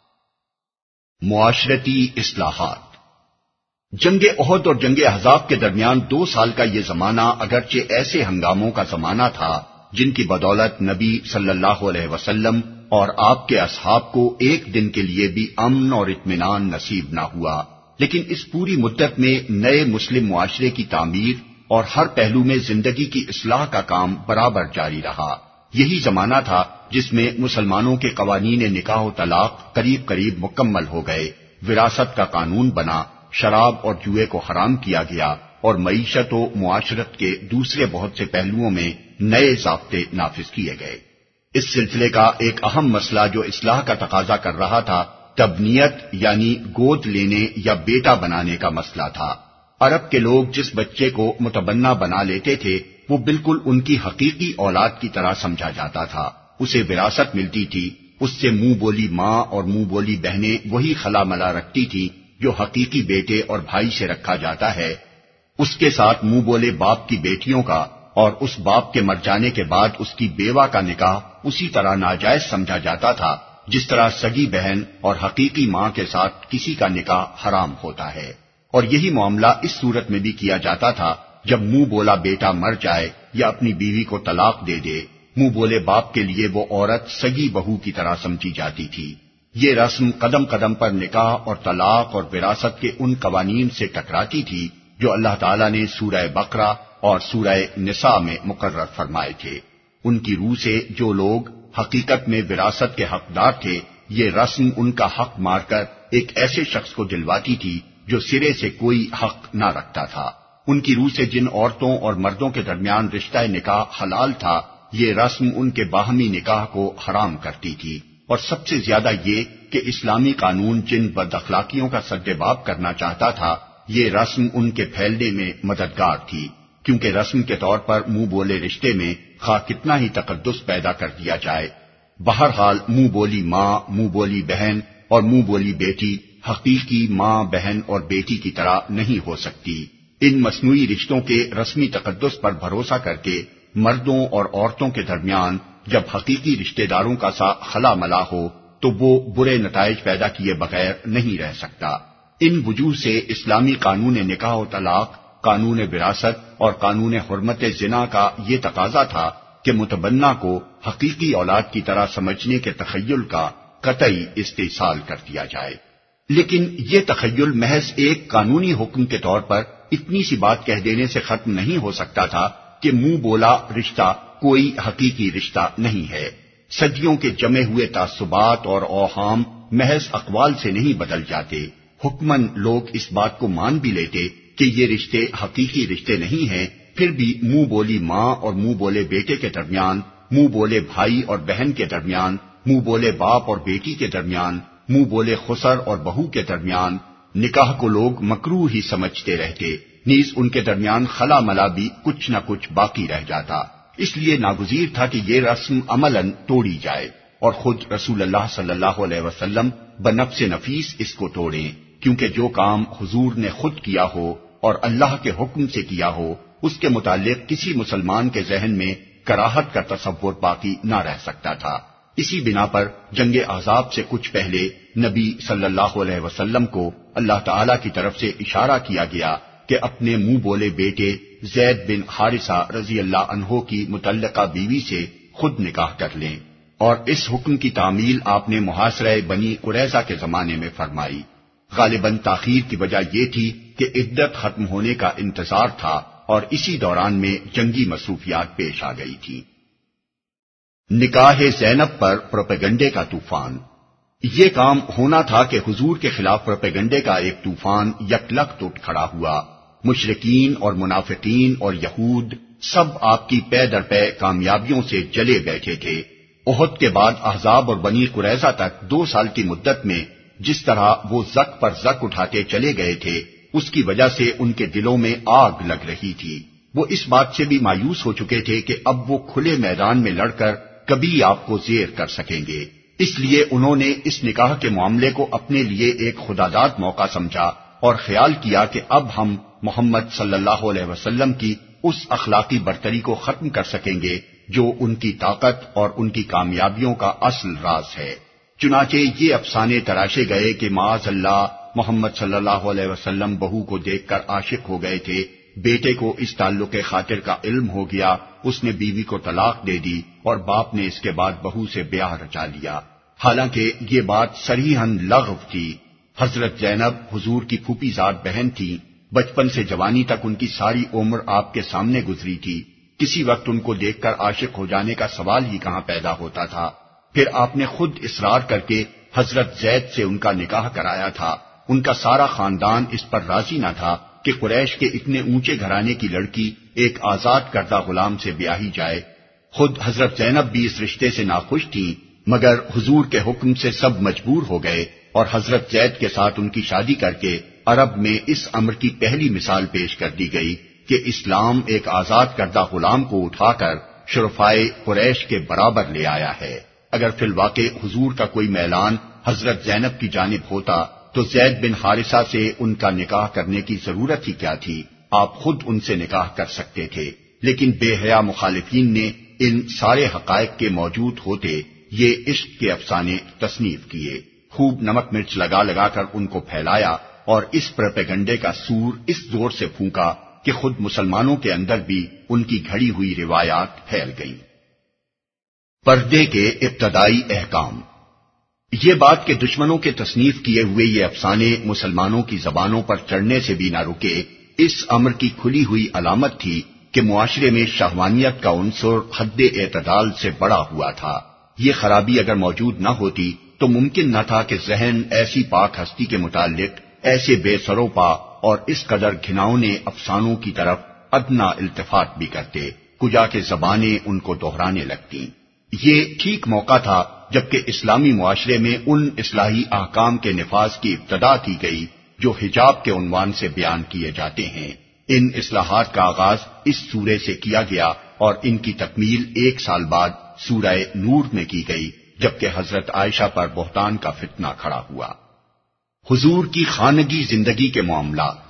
معاشرتی اصلاحات۔ جنگ احد اور جنگ احزاب کے درمیان دو سال کا یہ زمانہ اگرچہ ایسے ہنگاموں کا زمانہ تھا جن کی بدولت نبی صلی اللہ علیہ وسلم اور آپ کے اصحاب کو ایک دن کے لیے بھی امن اور اطمینان نصیب نہ ہوا، لیکن اس پوری مدت میں نئے مسلم معاشرے کی تعمیر اور ہر پہلو میں زندگی کی اصلاح کا کام برابر جاری رہا۔ یہی زمانہ تھا جس میں مسلمانوں کے قوانین نکاح و طلاق قریب قریب مکمل ہو گئے، وراثت کا قانون بنا، شراب اور جوئے کو حرام کیا گیا اور معیشت و معاشرت کے دوسرے بہت سے پہلوؤں میں نئے ضابطے نافذ کیے گئے۔ اس سلسلے کا ایک اہم مسئلہ جو اصلاح کا تقاضا کر رہا تھا تبنیت یعنی گود لینے یا بیٹا بنانے کا مسئلہ تھا۔ عرب کے لوگ جس بچے کو متبنہ بنا لیتے تھے وہ بالکل ان کی حقیقی اولاد کی طرح سمجھا جاتا تھا، اسے وراثت ملتی تھی، اس سے منہ بولی ماں اور منہ بولی بہنیں وہی خلا ملا رکھتی تھی جو حقیقی بیٹے اور بھائی سے رکھا جاتا ہے، اس کے ساتھ منہ بولے باپ کی بیٹیوں کا اور اس باپ کے مر جانے کے بعد اس کی بیوہ کا نکاح اسی طرح ناجائز سمجھا جاتا تھا جس طرح سگی بہن اور حقیقی ماں کے ساتھ کسی کا نکاح حرام ہوتا ہے۔ اور یہی معاملہ اس صورت میں بھی کیا جاتا تھا جب منہ بولا بیٹا مر جائے یا اپنی بیوی کو طلاق دے دے، منہ بولے باپ کے لیے وہ عورت سگی بہو کی طرح سمجھی جاتی تھی۔ یہ رسم قدم قدم پر نکاح اور طلاق اور وراثت کے ان قوانین سے ٹکراتی تھی جو اللہ تعالیٰ نے سورہ بقرہ اور سورہ نساء میں مقرر فرمائے تھے۔ ان کی روح سے جو لوگ حقیقت میں وراثت کے حقدار تھے، یہ رسم ان کا حق مار کر ایک ایسے شخص کو دلواتی تھی جو سرے سے کوئی حق نہ رکھتا تھا۔ ان کی روح سے جن عورتوں اور مردوں کے درمیان رشتہ نکاح حلال تھا، یہ رسم ان کے باہمی نکاح کو حرام کرتی تھی۔ اور سب سے زیادہ یہ کہ اسلامی قانون جن بد اخلاقیوں کا سدباب کرنا چاہتا تھا، یہ رسم ان کے پھیلنے میں مددگار تھی، کیونکہ رسم کے طور پر منہ بولے رشتے میں خواہ کتنا ہی تقدس پیدا کر دیا جائے، بہرحال منہ بولی ماں، منہ بولی بہن اور منہ بولی بیٹی حقیقی ماں، بہن اور بیٹی کی طرح نہیں ہو سکتی۔ ان مصنوعی رشتوں کے رسمی تقدس پر بھروسہ کر کے مردوں اور عورتوں کے درمیان جب حقیقی رشتہ داروں کا سا خلا ملا ہو تو وہ برے نتائج پیدا کیے بغیر نہیں رہ سکتا۔ ان وجوہ سے اسلامی قانون نکاح و طلاق، قانون وراثت اور قانون حرمت زنا کا یہ تقاضا تھا کہ متبنہ کو حقیقی اولاد کی طرح سمجھنے کے تخیل کا قطعی استحصال کر دیا جائے۔ لیکن یہ تخیل محض ایک قانونی حکم کے طور پر اتنی سی بات کہہ دینے سے ختم نہیں ہو سکتا تھا کہ منہ بولا رشتہ کوئی حقیقی رشتہ نہیں ہے۔ صدیوں کے جمے ہوئے تعصبات اور اوہام محض اقوال سے نہیں بدل جاتے، حکمن لوگ اس بات کو مان بھی لیتے کہ یہ رشتے حقیقی رشتے نہیں ہیں، پھر بھی منہ بولی ماں اور منہ بولے بیٹے کے درمیان، منہ بولے بھائی اور بہن کے درمیان، منہ بولے باپ اور بیٹی کے درمیان، منہ بولے خسر اور بہو کے درمیان نکاح کو لوگ مکروہ ہی سمجھتے رہتے، نیز ان کے درمیان خلا ملا بھی کچھ نہ کچھ باقی رہ جاتا۔ اس لیے ناگزیر تھا کہ یہ رسم عملاً توڑی جائے، اور خود رسول اللہ صلی اللہ علیہ وسلم بنفس نفیس اس کو توڑیں، کیونکہ جو کام حضور نے خود کیا ہو اور اللہ کے حکم سے کیا ہو، اس کے متعلق کسی مسلمان کے ذہن میں کراہت کا تصور باقی نہ رہ سکتا تھا۔ اسی بنا پر جنگ احزاب سے کچھ پہلے نبی صلی اللہ علیہ وسلم کو اللہ تعالی کی طرف سے اشارہ کیا گیا کہ اپنے منہ بولے بیٹے زید بن حارثہ رضی اللہ عنہ کی متعلقہ بیوی سے خود نکاح کر لیں، اور اس حکم کی تعمیل آپ نے محاصرہ بنی قریظہ کے زمانے میں فرمائی۔ غالباً تاخیر کی وجہ یہ تھی کہ عدت ختم ہونے کا انتظار تھا اور اسی دوران میں جنگی مصروفیات پیش آ گئی تھی۔ نکاح زینب پر پروپیگنڈے کا طوفان۔ یہ کام ہونا تھا کہ حضور کے خلاف پروپیگنڈے کا ایک طوفان یکلخت اٹھ کھڑا ہوا۔ مشرکین اور منافقین اور یہود سب آپ کی پے در پے کامیابیوں سے جلے بیٹھے تھے۔ احد کے بعد احزاب اور بنی قریظہ تک دو سال کی مدت میں جس طرح وہ زک پر زک اٹھاتے چلے گئے تھے، اس کی وجہ سے ان کے دلوں میں آگ لگ رہی تھی۔ وہ اس بات سے بھی مایوس ہو چکے تھے کہ اب وہ کھلے میدان میں لڑ کر کبھی آپ کو زیر کر سکیں گے۔ اس لیے انہوں نے اس نکاح کے معاملے کو اپنے لیے ایک خداداد موقع سمجھا اور خیال کیا کہ اب ہم محمد صلی اللہ علیہ وسلم کی اس اخلاقی برتری کو ختم کر سکیں گے جو ان کی طاقت اور ان کی کامیابیوں کا اصل راز ہے۔ چنانچہ یہ افسانے تراشے گئے کہ معاذ اللہ محمد صلی اللہ علیہ وسلم بہو کو دیکھ کر عاشق ہو گئے تھے، بیٹے کو اس تعلق خاطر کا علم ہو گیا، اس نے بیوی کو طلاق دے دی اور باپ نے اس کے بعد بہو سے بیاہ رچا لیا، حالانکہ یہ بات صریحاً لغو تھی۔ حضرت زینب حضور کی پھوپھی ذات بہن تھی، بچپن سے جوانی تک ان کی ساری عمر آپ کے سامنے گزری تھی، کسی وقت ان کو دیکھ کر عاشق ہو جانے کا سوال ہی کہاں پیدا ہوتا تھا۔ پھر آپ نے خود اصرار کر کے حضرت زید سے ان کا نکاح کرایا تھا۔ ان کا سارا خاندان اس پر راضی نہ تھا کہ قریش کے اتنے اونچے گھرانے کی لڑکی ایک آزاد کردہ غلام سے بیاہی جائے۔ خود حضرت زینب بھی اس رشتے سے ناخوش تھیں، مگر حضور کے حکم سے سب مجبور ہو گئے اور حضرت زید کے ساتھ ان کی شادی کر کے عرب میں اس امر کی پہلی مثال پیش کر دی گئی کہ اسلام ایک آزاد کردہ غلام کو اٹھا کر شرفائے قریش کے برابر لے آیا ہے۔ اگر فی الواقع حضور کا کوئی میلان حضرت زینب کی جانب ہوتا تو زید بن حارثہ سے ان کا نکاح کرنے کی ضرورت ہی کیا تھی؟ آپ خود ان سے نکاح کر سکتے تھے، لیکن بے حیا مخالفین نے ان سارے حقائق کے موجود ہوتے یہ عشق کے افسانے تصنیف کیے، خوب نمک مرچ لگا لگا کر ان کو پھیلایا اور اس پروپیگنڈے کا سور اس زور سے پھونکا کہ خود مسلمانوں کے اندر بھی ان کی گھڑی ہوئی روایات پھیل گئیں۔ پردے کے ابتدائی احکام۔ یہ بات کہ دشمنوں کے تصنیف کیے ہوئے یہ افسانے مسلمانوں کی زبانوں پر چڑھنے سے بھی نہ رکے، اس امر کی کھلی ہوئی علامت تھی کہ معاشرے میں شہوانیت کا عنصر حد اعتدال سے بڑا ہوا تھا۔ یہ خرابی اگر موجود نہ ہوتی تو ممکن نہ تھا کہ ذہن ایسی پاک ہستی کے متعلق ایسے بے سروپا اور اس قدر گھناؤنے افسانوں کی طرف ادنا التفات بھی کرتے، کجا کے زبانیں ان کو دہرانے لگتی۔ یہ ٹھیک موقع تھا جبکہ اسلامی معاشرے میں ان اصلاحی احکام کے نفاذ کی ابتدا کی گئی جو حجاب کے عنوان سے بیان کیے جاتے ہیں۔ ان اصلاحات کا آغاز اس سورے سے کیا گیا اور ان کی تکمیل ایک سال بعد سورہ نور میں کی گئی، جبکہ حضرت عائشہ پر بہتان کا فتنہ کھڑا ہوا۔ حضور کی خانگی زندگی کے معاملات۔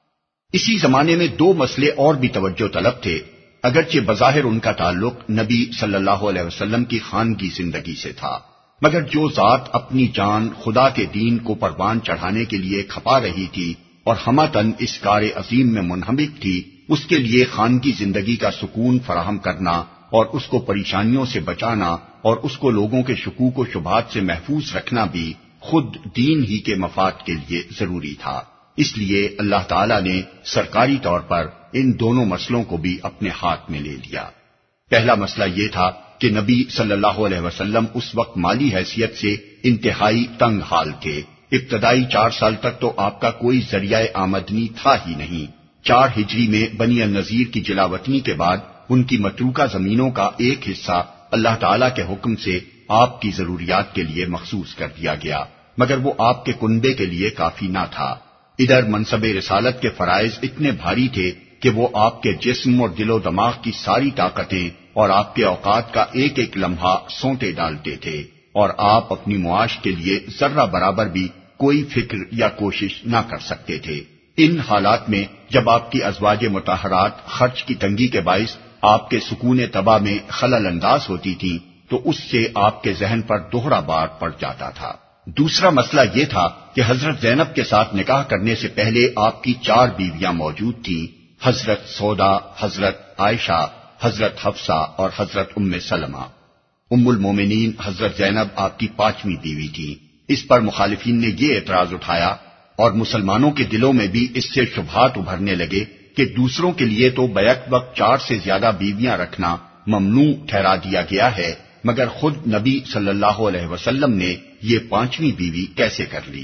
اسی زمانے میں دو مسئلے اور بھی توجہ طلب تھے، اگرچہ بظاہر ان کا تعلق نبی صلی اللہ علیہ وسلم کی خانگی زندگی سے تھا، مگر جو ذات اپنی جان خدا کے دین کو پروان چڑھانے کے لیے کھپا رہی تھی اور ہمتن اس کار عظیم میں منہمک تھی، اس کے لیے خانگی زندگی کا سکون فراہم کرنا اور اس کو پریشانیوں سے بچانا اور اس کو لوگوں کے شکوک و شبہات سے محفوظ رکھنا بھی خود دین ہی کے مفاد کے لیے ضروری تھا۔ اس لیے اللہ تعالیٰ نے سرکاری طور پر ان دونوں مسئلوں کو بھی اپنے ہاتھ میں لے لیا۔ پہلا مسئلہ یہ تھا کہ نبی صلی اللہ علیہ وسلم اس وقت مالی حیثیت سے انتہائی تنگ حال تھے۔ ابتدائی چار سال تک تو آپ کا کوئی ذریعہ آمدنی تھا ہی نہیں۔ چار ہجری میں بنی النذیر کی جلاوطنی کے بعد ان کی متروکہ زمینوں کا ایک حصہ اللہ تعالیٰ کے حکم سے آپ کی ضروریات کے لیے مخصوص کر دیا گیا، مگر وہ آپ کے کنبے کے لیے کافی نہ تھا۔ ادھر منصب رسالت کے فرائض اتنے بھاری تھے کہ وہ آپ کے جسم اور دل و دماغ کی ساری طاقتیں اور آپ کے اوقات کا ایک ایک لمحہ سونٹے ڈالتے تھے، اور آپ اپنی معاش کے لیے ذرہ برابر بھی کوئی فکر یا کوشش نہ کر سکتے تھے۔ ان حالات میں جب آپ کی ازواج مطہرات خرچ کی تنگی کے باعث آپ کے سکون طبع میں خلل انداز ہوتی تھیں تو اس سے آپ کے ذہن پر دوہرا بار پڑ جاتا تھا۔ دوسرا مسئلہ یہ تھا کہ حضرت زینب کے ساتھ نکاح کرنے سے پہلے آپ کی چار بیویاں موجود تھیں، حضرت سودا، حضرت عائشہ، حضرت حفصہ اور حضرت ام سلمہ۔ ام المومنین حضرت زینب آپ کی پانچویں بیوی تھی۔ اس پر مخالفین نے یہ اعتراض اٹھایا اور مسلمانوں کے دلوں میں بھی اس سے شبہات ابھرنے لگے کہ دوسروں کے لیے تو بیک وقت چار سے زیادہ بیویاں رکھنا ممنوع ٹھہرا دیا گیا ہے، مگر خود نبی صلی اللہ علیہ وسلم نے یہ پانچویں بیوی کیسے کر لی؟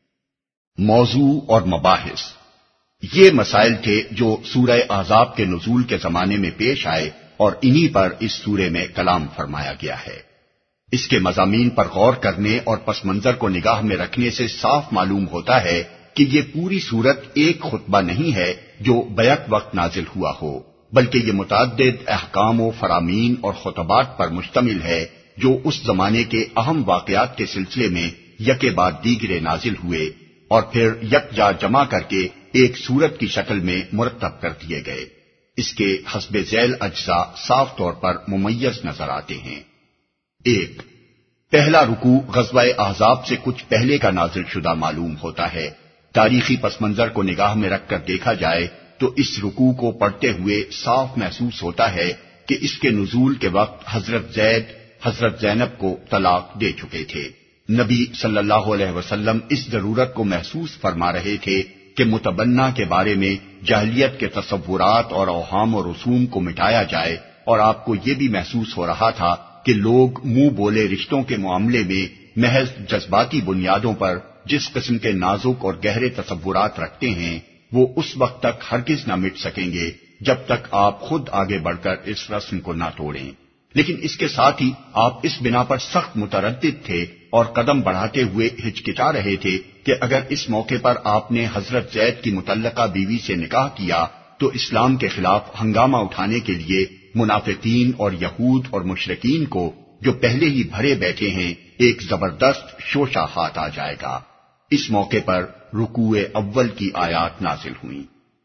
موضوع اور مباحث۔ یہ مسائل تھے جو سورہ احزاب کے نزول کے زمانے میں پیش آئے اور انہی پر اس سورے میں کلام فرمایا گیا ہے۔ اس کے مضامین پر غور کرنے اور پس منظر کو نگاہ میں رکھنے سے صاف معلوم ہوتا ہے کہ یہ پوری سورت ایک خطبہ نہیں ہے جو بیک وقت نازل ہوا ہو، بلکہ یہ متعدد احکام و فرامین اور خطبات پر مشتمل ہے جو اس زمانے کے اہم واقعات کے سلسلے میں یکے بعد دیگرے نازل ہوئے اور پھر یکجا جمع کر کے ایک سورت کی شکل میں مرتب کر دیے گئے۔ اس کے حسب ذیل اجزاء صاف طور پر ممیز نظر آتے ہیں۔ ایک، پہلا رکوع غزوہ احزاب سے کچھ پہلے کا نازل شدہ معلوم ہوتا ہے۔ تاریخی پس منظر کو نگاہ میں رکھ کر دیکھا جائے تو اس رکوع کو پڑھتے ہوئے صاف محسوس ہوتا ہے کہ اس کے نزول کے وقت حضرت زید حضرت زینب کو طلاق دے چکے تھے۔ نبی صلی اللہ علیہ وسلم اس ضرورت کو محسوس فرما رہے تھے کہ متبنہ کے بارے میں جاہلیت کے تصورات اور اوہام و رسوم کو مٹایا جائے، اور آپ کو یہ بھی محسوس ہو رہا تھا کہ لوگ منہ بولے رشتوں کے معاملے میں محض جذباتی بنیادوں پر جس قسم کے نازک اور گہرے تصورات رکھتے ہیں وہ اس وقت تک ہرگز نہ مٹ سکیں گے جب تک آپ خود آگے بڑھ کر اس رسم کو نہ توڑیں۔ لیکن اس کے ساتھ ہی آپ اس بنا پر سخت متردد تھے اور قدم بڑھاتے ہوئے ہچکچا رہے تھے کہ اگر اس موقع پر آپ نے حضرت زید کی متعلقہ بیوی سے نکاح کیا تو اسلام کے خلاف ہنگامہ اٹھانے کے لیے منافقین اور یہود اور مشرکین کو جو پہلے ہی بھرے بیٹھے ہیں ایک زبردست شوشہ ہاتھ آ جائے گا۔ اس موقع پر رکوع اول کی آیات نازل ہوئیں۔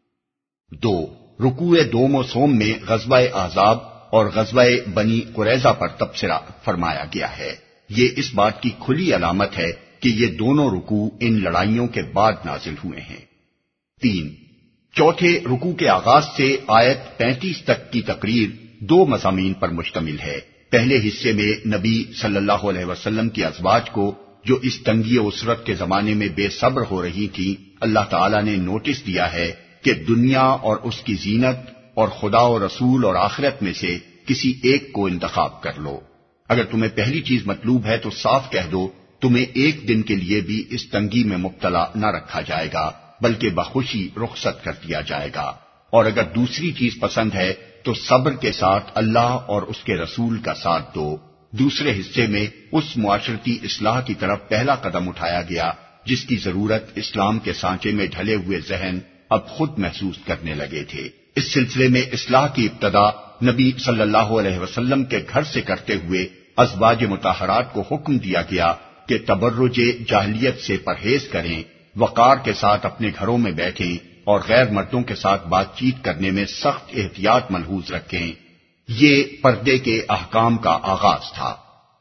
دو رکوع دوم و سوم میں غزوہ احزاب اور غزوہ بنی قریظہ پر تبصرہ فرمایا گیا ہے۔ یہ اس بات کی کھلی علامت ہے کہ یہ دونوں رکوع ان لڑائیوں کے بعد نازل ہوئے ہیں۔ تین چوتھے رکوع کے آغاز سے آیت پینتیس تک کی تقریر دو مضامین پر مشتمل ہے۔ پہلے حصے میں نبی صلی اللہ علیہ وسلم کی ازواج کو جو اس تنگی اسرت کے زمانے میں بے صبر ہو رہی تھی، اللہ تعالیٰ نے نوٹس دیا ہے کہ دنیا اور اس کی زینت اور خدا و رسول اور آخرت میں سے کسی ایک کو انتخاب کر لو۔ اگر تمہیں پہلی چیز مطلوب ہے تو صاف کہہ دو، تمہیں ایک دن کے لیے بھی اس تنگی میں مبتلا نہ رکھا جائے گا بلکہ بخوشی رخصت کر دیا جائے گا، اور اگر دوسری چیز پسند ہے تو صبر کے ساتھ اللہ اور اس کے رسول کا ساتھ دو۔ دوسرے حصے میں اس معاشرتی اصلاح کی طرف پہلا قدم اٹھایا گیا جس کی ضرورت اسلام کے سانچے میں ڈھلے ہوئے ذہن اب خود محسوس کرنے لگے تھے۔ اس سلسلے میں اصلاح کی ابتدا نبی صلی اللہ علیہ وسلم کے گھر سے کرتے ہوئے ازواج مطہرات کو حکم دیا گیا کہ تبرج جاہلیت سے پرہیز کریں، وقار کے ساتھ اپنے گھروں میں بیٹھیں اور غیر مردوں کے ساتھ بات چیت کرنے میں سخت احتیاط ملحوظ رکھیں۔ یہ پردے کے احکام کا آغاز تھا۔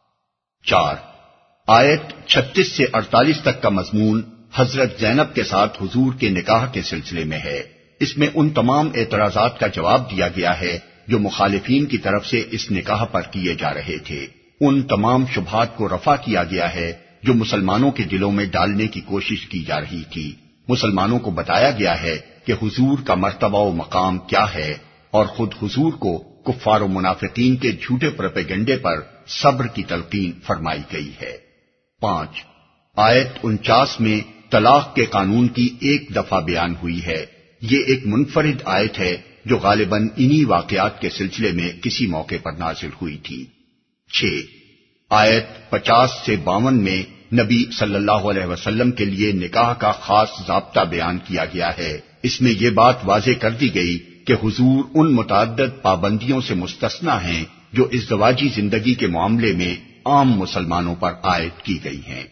چار آیت چھتیس سے اڑتالیس تک کا مضمون حضرت زینب کے ساتھ حضور کے نکاح کے سلسلے میں ہے۔ اس میں ان تمام اعتراضات کا جواب دیا گیا ہے جو مخالفین کی طرف سے اس نکاح پر کیے جا رہے تھے۔ ان تمام شبہات کو رفع کیا گیا ہے جو مسلمانوں کے دلوں میں ڈالنے کی کوشش کی جا رہی تھی۔ مسلمانوں کو بتایا گیا ہے کہ حضور کا مرتبہ و مقام کیا ہے، اور خود حضور کو کفار و منافقین کے جھوٹے پروپیگنڈے پر صبر کی تلقین فرمائی گئی ہے۔ پانچ آیت انچاس میں طلاق کے قانون کی ایک دفعہ بیان ہوئی ہے۔ یہ ایک منفرد آیت ہے جو غالباً انہی واقعات کے سلسلے میں کسی موقع پر نازل ہوئی تھی۔ چھ آیت پچاس سے باون میں نبی صلی اللہ علیہ وسلم کے لیے نکاح کا خاص ضابطہ بیان کیا گیا ہے۔ اس میں یہ بات واضح کر دی گئی کہ حضور ان متعدد پابندیوں سے مستثنی ہیں جو ازدواجی زندگی کے معاملے میں عام مسلمانوں پر عائد کی گئی ہیں۔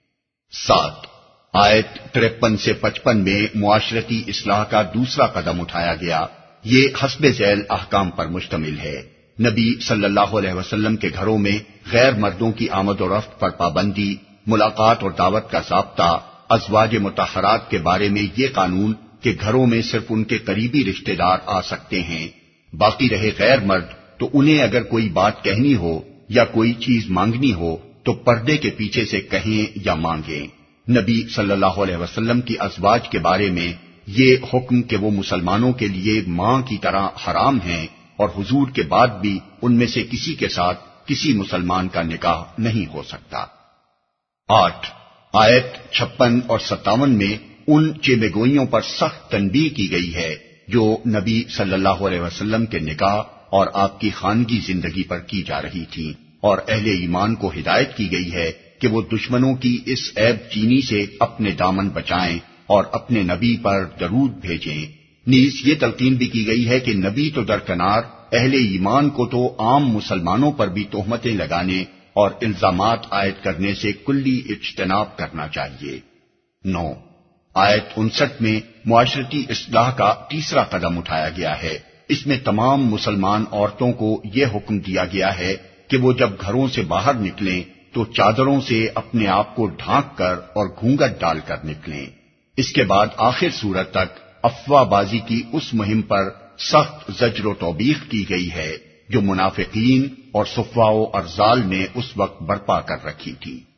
سات آیت ترپن سے پچپن میں معاشرتی اصلاح کا دوسرا قدم اٹھایا گیا۔ یہ حسب ذیل احکام پر مشتمل ہے۔ نبی صلی اللہ علیہ وسلم کے گھروں میں غیر مردوں کی آمد و رفت پر پابندی، ملاقات اور دعوت کا ضابطہ، ازواج مطہرات کے بارے میں یہ قانون کہ گھروں میں صرف ان کے قریبی رشتہ دار آ سکتے ہیں، باقی رہے غیر مرد تو انہیں اگر کوئی بات کہنی ہو یا کوئی چیز مانگنی ہو تو پردے کے پیچھے سے کہیں یا مانگیں۔ نبی صلی اللہ علیہ وسلم کی ازواج کے بارے میں یہ حکم کہ وہ مسلمانوں کے لیے ماں کی طرح حرام ہیں، اور حضور کے بعد بھی ان میں سے کسی کے ساتھ کسی مسلمان کا نکاح نہیں ہو سکتا۔ آٹھ آیت چھپن اور ستاون میں ان چیمگوئیوں پر سخت تنبیہ کی گئی ہے جو نبی صلی اللہ علیہ وسلم کے نکاح اور آپ کی خانگی زندگی پر کی جا رہی تھی، اور اہل ایمان کو ہدایت کی گئی ہے کہ وہ دشمنوں کی اس عیب چینی سے اپنے دامن بچائیں اور اپنے نبی پر درود بھیجیں۔ نیز یہ تلقین بھی کی گئی ہے کہ نبی تو درکنار، اہل ایمان کو تو عام مسلمانوں پر بھی تہمتیں لگانے اور الزامات عائد کرنے سے کلی اجتناب کرنا چاہیے۔ نو آیت انسٹھ میں معاشرتی اصلاح کا تیسرا قدم اٹھایا گیا ہے۔ اس میں تمام مسلمان عورتوں کو یہ حکم دیا گیا ہے کہ وہ جب گھروں سے باہر نکلیں تو چادروں سے اپنے آپ کو ڈھانک کر اور گھونگھٹ ڈال کر نکلیں۔ اس کے بعد آخر سورت تک افواہ بازی کی اس مہم پر سخت زجر و توبیخ کی گئی ہے جو منافقین اور صفا و ارزال نے اس وقت برپا کر رکھی تھی۔